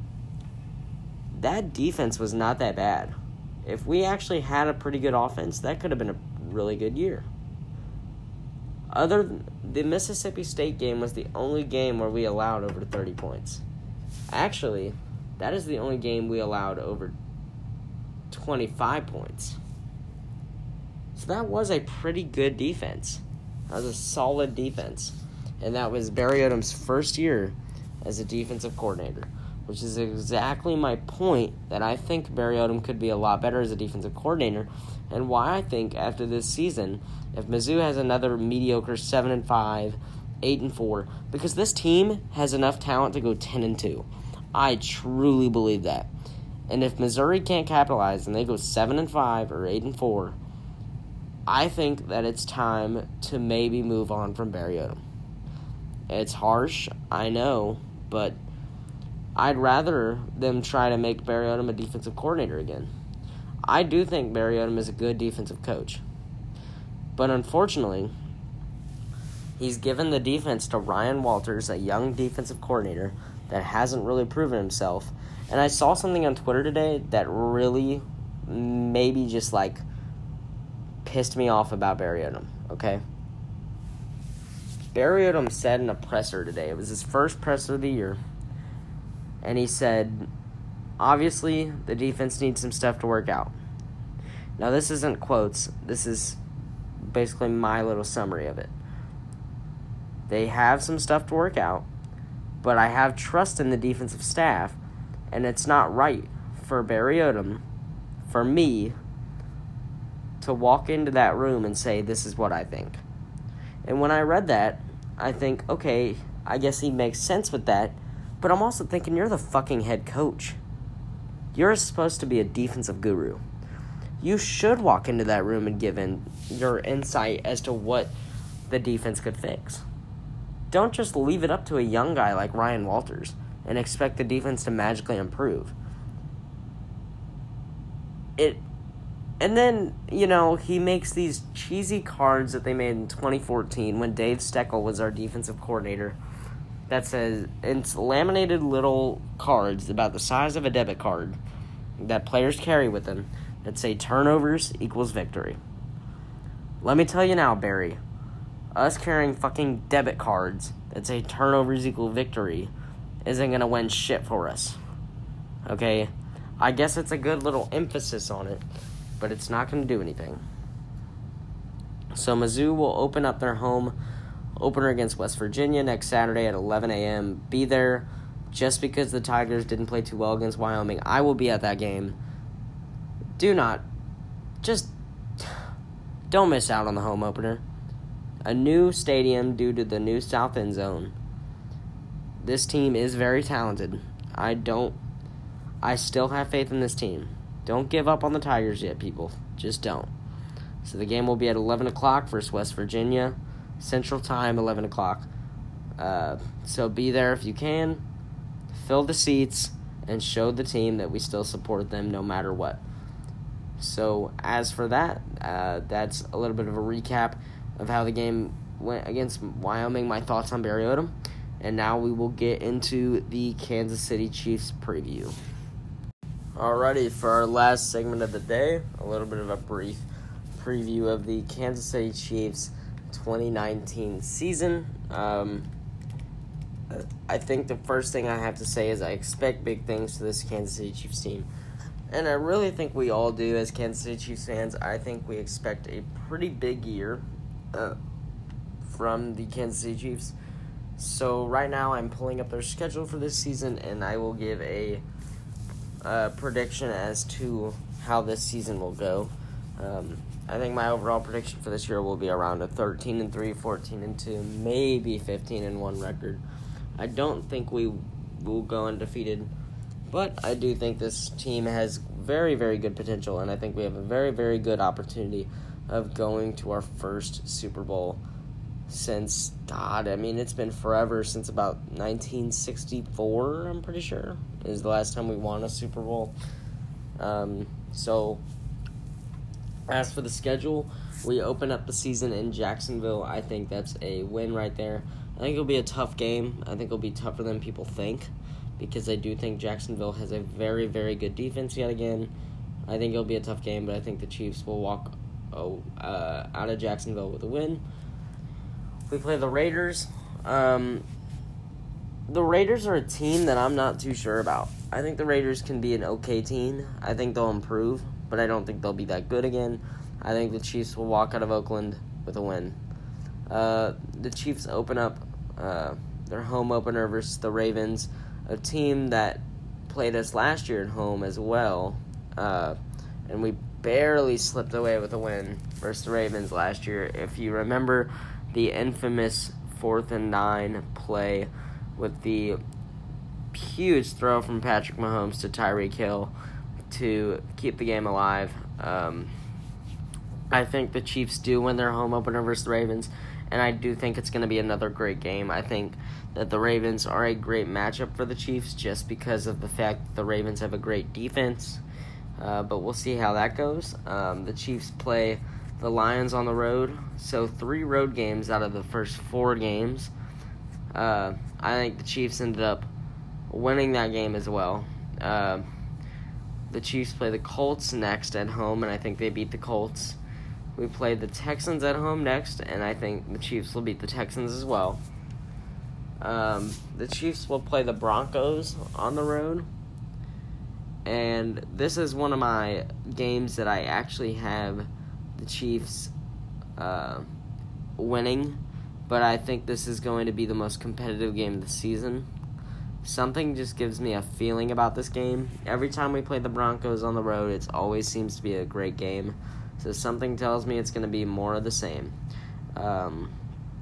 That defense was not that bad. If we actually had a pretty good offense, that could have been a really good year. Other than the Mississippi State game was the only game where we allowed over thirty points. Actually, that is the only game we allowed over twenty-five points. So that was a pretty good defense. That was a solid defense. And that was Barry Odom's first year as a defensive coordinator, which is exactly my point, that I think Barry Odom could be a lot better as a defensive coordinator, and why I think after this season, if Mizzou has another mediocre seven and five, eight and four, because this team has enough talent to go ten and two. I truly believe that. And if Missouri can't capitalize and they go seven and five or eight and four, I think that it's time to maybe move on from Barry Odom. It's harsh, I know, but I'd rather them try to make Barry Odom a defensive coordinator again. I do think Barry Odom is a good defensive coach. But unfortunately, he's given the defense to Ryan Walters, a young defensive coordinator that hasn't really proven himself. And I saw something on Twitter today that really maybe just like pissed me off about Barry Odom, okay? Barry Odom said in a presser today, it was his first presser of the year, and he said, obviously, the defense needs some stuff to work out. Now, this isn't quotes. This is basically my little summary of it. They have some stuff to work out, but I have trust in the defensive staff, and it's not right for Barry Odom, for me, to walk into that room and say, this is what I think. And when I read that, I think, okay, I guess he makes sense with that, but I'm also thinking, you're the fucking head coach. You're supposed to be a defensive guru. You should walk into that room and give in your insight as to what the defense could fix. Don't just leave it up to a young guy like Ryan Walters and expect the defense to magically improve. It, and then, you know, he makes these cheesy cards that they made in twenty fourteen when Dave Steckel was our defensive coordinator that says, it's laminated little cards about the size of a debit card that players carry with them that say turnovers equals victory. Let me tell you now, Barry, us carrying fucking debit cards that say turnovers equal victory isn't going to win shit for us. Okay? I guess it's a good little emphasis on it, but it's not going to do anything. So Mizzou will open up their home opener against West Virginia next Saturday at eleven a.m. Be there. just because the Tigers didn't play too well against Wyoming. I will be at that game. Do not, just don't miss out on the home opener. A new stadium due to the new South End Zone. This team is very talented. I don't, I still have faith in this team. Don't give up on the Tigers yet, people. Just don't. So the game will be at eleven o'clock versus West Virginia. Central Time, eleven o'clock. Uh, so be there if you can. Fill the seats and show the team that we still support them no matter what. So as for that, uh, that's a little bit of a recap of how the game went against Wyoming, my thoughts on Barry Odom. And now we will get into the Kansas City Chiefs preview. Alrighty, for our last segment of the day, a little bit of a brief preview of the Kansas City Chiefs twenty nineteen season. Um, I think the first thing I have to say is I expect big things to this Kansas City Chiefs team. And I really think we all do as Kansas City Chiefs fans. I think we expect a pretty big year uh, from the Kansas City Chiefs. So right now I'm pulling up their schedule for this season, and I will give a uh, prediction as to how this season will go. Um, I think my overall prediction for this year will be around a thirteen and three, fourteen and two, maybe fifteen and one record. I don't think we will go undefeated, but I do think this team has very, very good potential, and I think we have a very, very good opportunity of going to our first Super Bowl since, God, I mean, it's been forever, since about nineteen sixty-four, I'm pretty sure, is the last time we won a Super Bowl. Um, so, as for the schedule, we open up the season in Jacksonville. I think that's a win right there. I think it'll be a tough game. I think it'll be tougher than people think, because I do think Jacksonville has a very, very good defense yet again. I think it'll be a tough game, but I think the Chiefs will walk oh, uh, out of Jacksonville with a win. We play the Raiders. Um, the Raiders are a team that I'm not too sure about. I think the Raiders can be an okay team. I think they'll improve, but I don't think they'll be that good again. I think the Chiefs will walk out of Oakland with a win. Uh, the Chiefs open up uh, their home opener versus the Ravens, a team that played us last year at home as well, uh, and we barely slipped away with a win versus the Ravens last year. If you remember the infamous fourth and nine play with the huge throw from Patrick Mahomes to Tyreek Hill to keep the game alive, um, I think the Chiefs do win their home opener versus the Ravens, and I do think it's going to be another great game. I think that the Ravens are a great matchup for the Chiefs just because of the fact that the Ravens have a great defense, uh, but we'll see how that goes. Um, the Chiefs play the Lions on the road, so three road games out of the first four games. Uh, I think the Chiefs ended up winning that game as well. Uh, the Chiefs play the Colts next at home, and I think they beat the Colts. We play the Texans at home next, and I think the Chiefs will beat the Texans as well. Um, the Chiefs will play the Broncos on the road, and this is one of my games that I actually have the Chiefs uh, winning, but I think this is going to be the most competitive game of the season. Something just gives me a feeling about this game. Every time we play the Broncos on the road, it always seems to be a great game. So something tells me it's going to be more of the same. Um,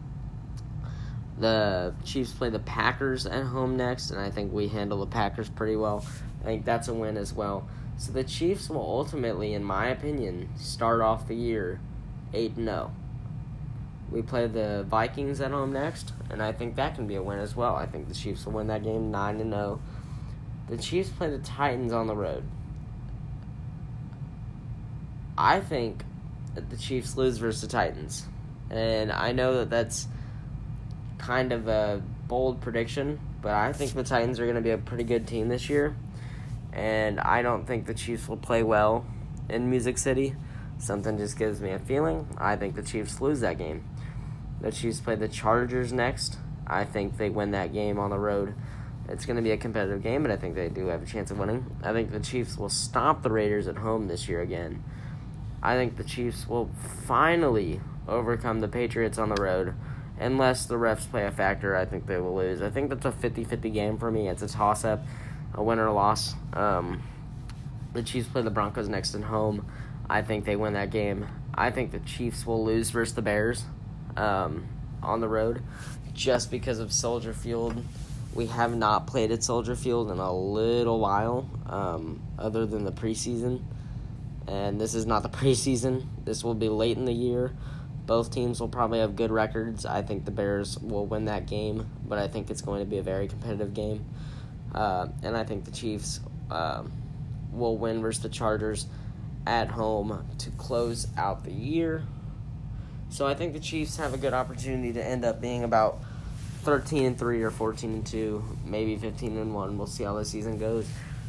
the Chiefs play the Packers at home next, and I think we handle the Packers pretty well. I think that's a win as well. So the Chiefs will ultimately, in my opinion, start off the year eight and oh. We play the Vikings at home next, and I think that can be a win as well. I think the Chiefs will win that game nine and oh. The Chiefs play the Titans on the road. I think that the Chiefs lose versus the Titans. And I know that that's kind of a bold prediction, but I think the Titans are going to be a pretty good team this year. And I don't think the Chiefs will play well in Music City. Something just gives me a feeling. I think the Chiefs lose that game. The Chiefs play the Chargers next. I think they win that game on the road. It's going to be a competitive game, but I think they do have a chance of winning. I think the Chiefs will stomp the Raiders at home this year again. I think the Chiefs will finally overcome the Patriots on the road unless the refs play a factor, I think they will lose. I think that's a fifty-fifty game for me. It's a toss-up, a win or a loss. Um, the Chiefs play the Broncos next at home. I think they win that game. I think the Chiefs will lose versus the Bears um, on the road just because of Soldier Field. We have not played at Soldier Field in a little while, um, other than the preseason. And this is not the preseason. This will be late in the year. Both teams will probably have good records. I think the Bears will win that game, but I think it's going to be a very competitive game. Uh, and I think the Chiefs uh, will win versus the Chargers at home to close out the year. So I think the Chiefs have a good opportunity to end up being about thirteen and three or fourteen and two, maybe fifteen and one. We'll see how the season goes.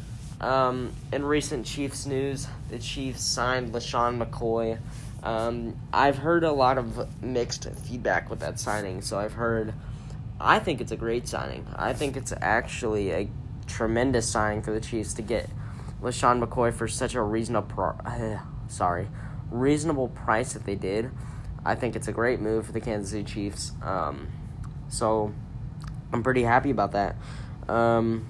Um, in recent Chiefs news, the Chiefs signed LeSean McCoy. Um, I've heard a lot of mixed feedback with that signing. So I've heard, I think it's a great signing. I think it's actually a tremendous signing for the Chiefs to get LeSean McCoy for such a reasonable, pro- uh, sorry, reasonable price that they did. I think it's a great move for the Kansas City Chiefs. Um, so I'm pretty happy about that. Um,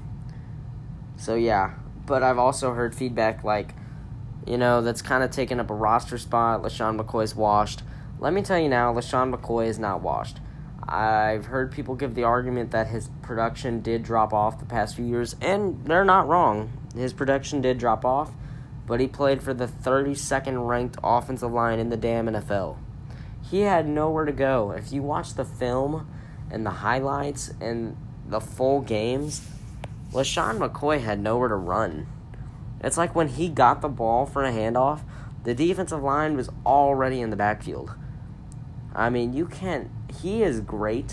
so yeah, but I've also heard feedback like, you know, that's kind of taking up a roster spot. LeSean McCoy's washed. Let me tell you now, LeSean McCoy is not washed. I've heard people give the argument that his production did drop off the past few years, and they're not wrong. His production did drop off, but he played for the thirty-second ranked offensive line in the damn N F L. He had nowhere to go. If you watch the film and the highlights and the full games, LeSean McCoy had nowhere to run. It's like when he got the ball for a handoff, the defensive line was already in the backfield. I mean, you can't... He is great,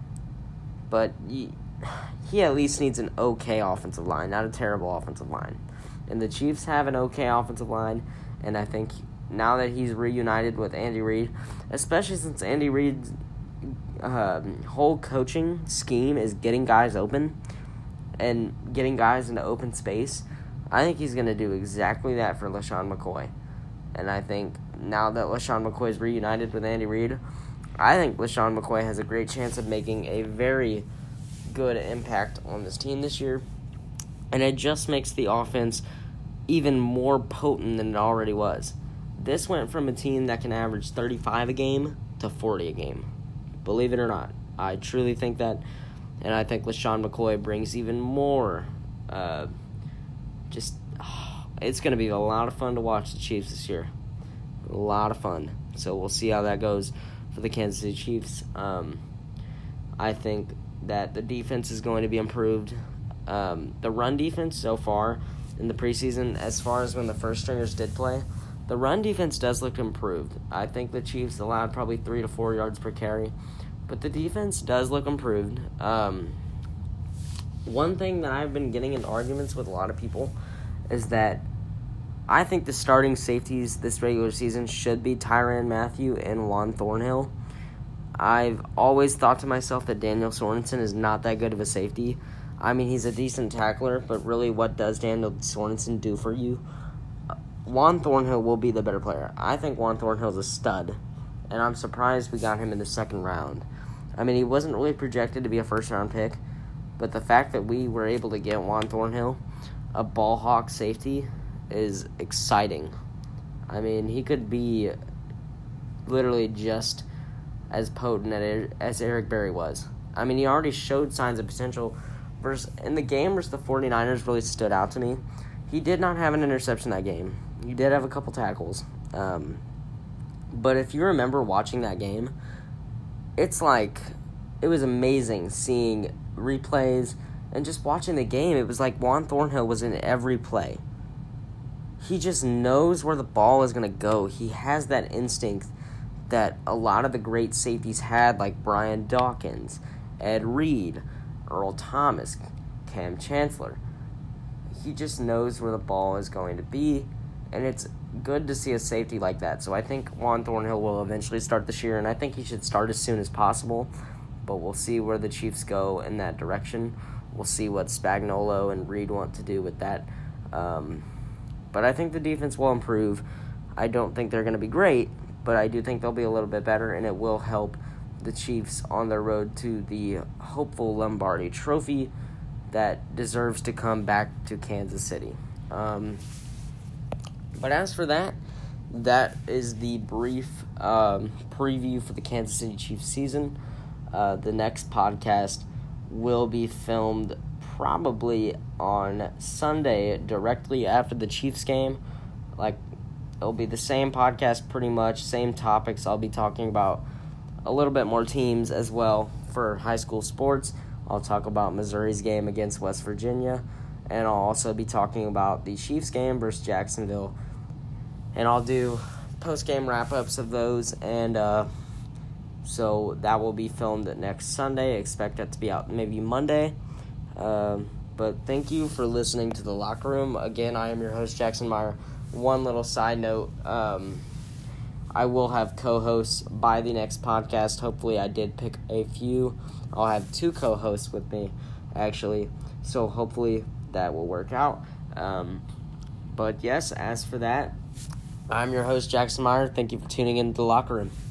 but he, he at least needs an okay offensive line, not a terrible offensive line. And the Chiefs have an okay offensive line, and I think now that he's reunited with Andy Reid, especially since Andy Reid's uh, whole coaching scheme is getting guys open and getting guys into open space, I think he's going to do exactly that for LeSean McCoy. And I think now that LeSean McCoy is reunited with Andy Reid, I think LeSean McCoy has a great chance of making a very good impact on this team this year. And it just makes the offense even more potent than it already was. This went from a team that can average thirty-five a game to forty a game. Believe it or not. I truly think that. And I think LeSean McCoy brings even more... Uh, just, oh, it's going to be a lot of fun to watch the Chiefs this year. A lot of fun. So we'll see how that goes for the Kansas City Chiefs. Um, I think that the defense is going to be improved. Um, the run defense so far in the preseason, as far as when the first stringers did play, the run defense does look improved. I think the Chiefs allowed probably three to four yards per carry, but the defense does look improved. Um, one thing that I've been getting in arguments with a lot of people is that I think the starting safeties this regular season should be Tyrann Mathieu and Juan Thornhill. I've always thought to myself that Daniel Sorensen is not that good of a safety. I mean, he's a decent tackler, but really what does Daniel Sorensen do for you? Juan Thornhill will be the better player. I think Juan Thornhill's a stud, and I'm surprised we got him in the second round. I mean, he wasn't really projected to be a first-round pick, but the fact that we were able to get Juan Thornhill, a ball hawk safety, is exciting. I mean, he could be literally just as potent as Eric Berry was. I mean, he already showed signs of potential. Versus, in the game versus the 49ers really stood out to me. He did not have an interception that game. He did have a couple tackles. Um, but if you remember watching that game, it's like, it was amazing seeing replays and just watching the game. It was like Juan Thornhill was in every play. He just knows where the ball is going to go. He has that instinct that a lot of the great safeties had, like Brian Dawkins, Ed Reed, Earl Thomas, Cam Chancellor. He just knows where the ball is going to be, and it's good to see a safety like that. So I think Juan Thornhill will eventually start this year, and I think he should start as soon as possible, but we'll see where the Chiefs go in that direction. We'll see what Spagnuolo and Reed want to do with that. Um, but I think the defense will improve. I don't think they're going to be great, but I do think they'll be a little bit better, and it will help the Chiefs on their road to the hopeful Lombardi Trophy that deserves to come back to Kansas City. Um, but as for that, that is the brief um, preview for the Kansas City Chiefs season. Uh, the next podcast will be filmed probably on Sunday, directly after the Chiefs game. Like, it'll be the same podcast pretty much, same topics. I'll be talking about a little bit more teams as well for high school sports. I'll talk about Missouri's game against West Virginia, and I'll also be talking about the Chiefs game versus Jacksonville. And I'll do post-game wrap-ups of those, and uh, so that will be filmed next Sunday. Expect that to be out maybe Monday. Um, but thank you for listening to The Locker Room. Again, I am your host, Jackson Meyer. One little side note, um, I will have co-hosts by the next podcast. Hopefully I did pick a few. I'll have two co-hosts with me, actually. So hopefully that will work out. Um, but yes, as for that, I'm your host, Jackson Meyer. Thank you for tuning in to The Locker Room.